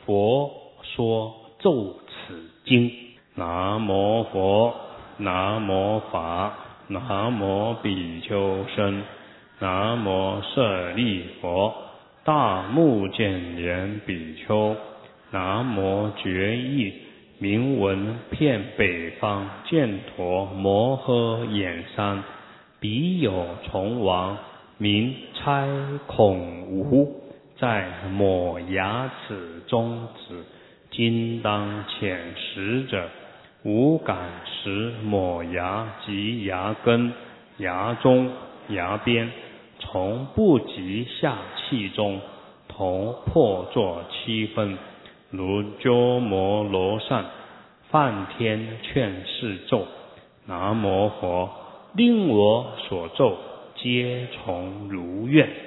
佛说咒此经。南无佛，南无法，南无比丘僧，南无舍利佛，大目犍连比丘，南无觉意名闻遍北方犍陀摩诃衍山，彼有虫王名猜孔吴，在抹牙齿中指，今当遣食者，无敢食抹牙及牙根、牙中、牙边，从不及下气中，同破作七分，如鸠摩罗善梵天劝示咒。南无佛，令我所咒皆从如愿。